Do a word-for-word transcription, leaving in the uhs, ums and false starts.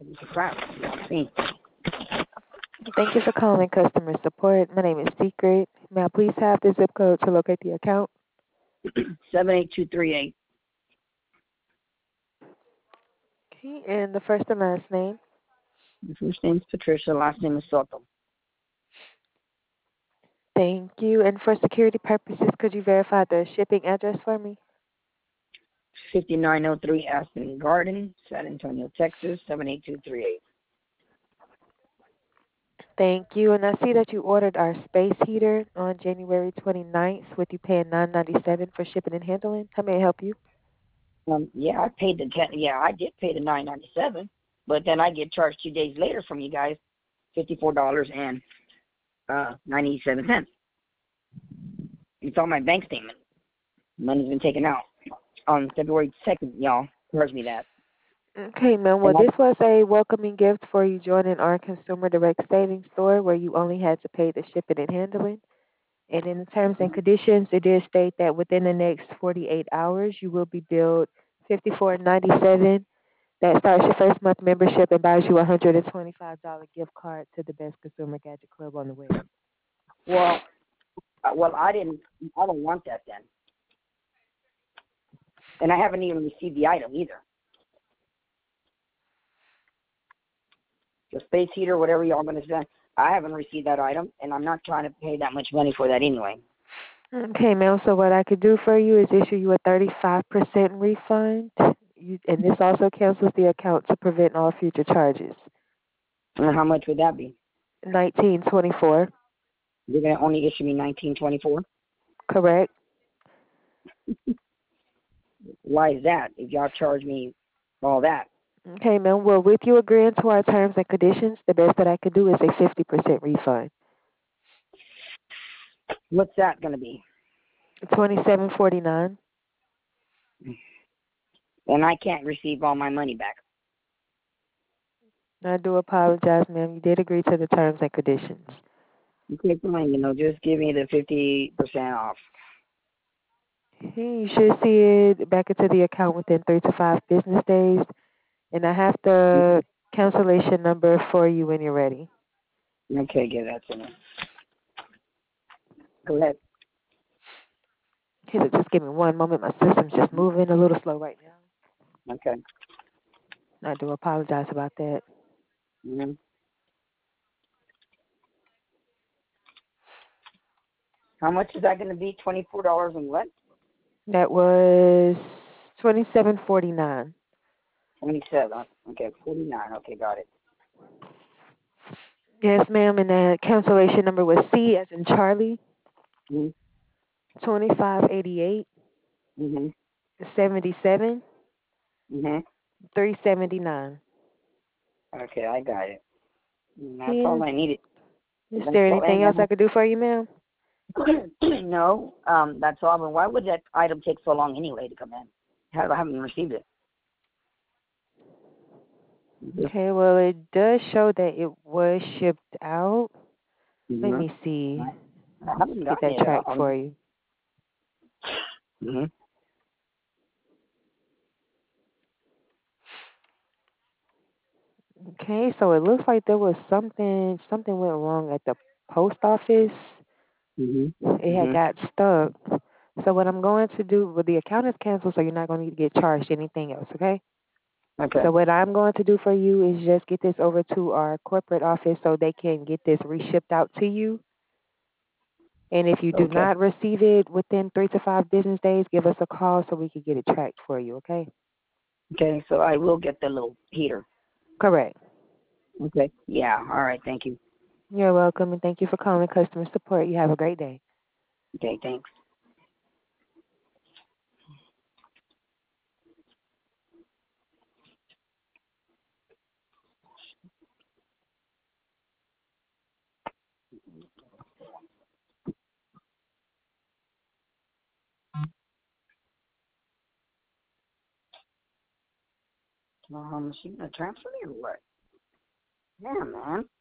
Crap. See. Thank you for calling customer support. My name is Secret. May I please have the zip code to locate the account? seven eight two three eight. Okay, and the first and last name. The first name is Patricia, last name is Soto. Thank you. And for security purposes, could you verify the shipping address for me? fifty-nine oh three Aspen Garden, San Antonio, Texas, seven eight two three eight. Thank you. And I see that you ordered our space heater on January twenty-ninth with you paying nine ninety-seven for shipping and handling. How may I help you? Um, yeah, I paid the ten, yeah, I did pay the nine ninety-seven, but then I get charged two days later from you guys, fifty-four dollars and uh ninety-seven cents. It's on my bank statement. Money's been taken out on February second. Y'all charged me that, Okay, ma'am. Well, and I, this was a welcoming gift for you joining our Consumer Direct Savings Store where you only had to pay the shipping and handling. And in the terms and conditions, it did state that within the next forty-eight hours, you will be billed fifty-four ninety-seven. That starts your first month membership and buys you a one hundred twenty-five dollars gift card to the Best Consumer Gadget Club on the web. well, uh, well, I didn't, I don't want that then, and I haven't even received the item either. The space heater, whatever y'all gonna send, I haven't received that item, and I'm not trying to pay that much money for that anyway. Okay, ma'am. So what I could do for you is issue you a thirty-five percent refund. You, and this also cancels the account to prevent all future charges. And how much would that be? nineteen twenty-four. You're gonna only issue me nineteen twenty-four. Correct. Why is that? If y'all charge me all that, Okay, ma'am. Well, with you agreeing to our terms and conditions, the best that I could do is a fifty percent refund. what's that gonna be? Twenty-seven forty-nine. And I can't receive all my money back. I do apologize, ma'am. You did agree to the terms and conditions. Okay, fine. You know, just give me the fifty percent off. Hey, you should see it back into the account within three to five business days. And I have the cancellation number for you when you're ready. Okay, give that to me. Go ahead. Okay, so just give me one moment. My system's just moving a little slow right now. Okay. I do apologize about that. Mm-hmm. How much is that gonna be? Twenty-four dollars and what? That was twenty-seven forty-nine. Twenty-seven. Okay, forty-nine. Okay, got it. Yes, ma'am. And the cancellation number was C as in Charlie, Mhm. twenty-five eighty-eight Mhm. seventy-seven Mhm. three seventy-nine. Okay, I got it. And that's all Is, I needed. is That's there all. anything And else I then, could do for you, ma'am? no, um, that's all. But why would that item take so long anyway to come in? I haven't received it. Okay, well, it does show that it was shipped out. Let Mhm. me see. I haven't Get gotten that it. tracked for Um. you. Mhm. Okay, so it looks like there was something something went wrong at the post office. Mhm. It had Mhm. got stuck. So what I'm going to do, well, the account is canceled, so you're not going to need to get charged anything else, okay? Okay. So what I'm going to do for you is just get this over to our corporate office so they can get this reshipped out to you. And if you do Okay. not receive it within three to five business days, give us a call so we can get it tracked for you, okay? Okay. So I will get the little heater. Correct. Okay. Yeah. All right. Thank you. You're welcome, and thank you for calling customer support. You have a great day. Okay. Thanks. Um, she gonna transfer me or what? Yeah, man.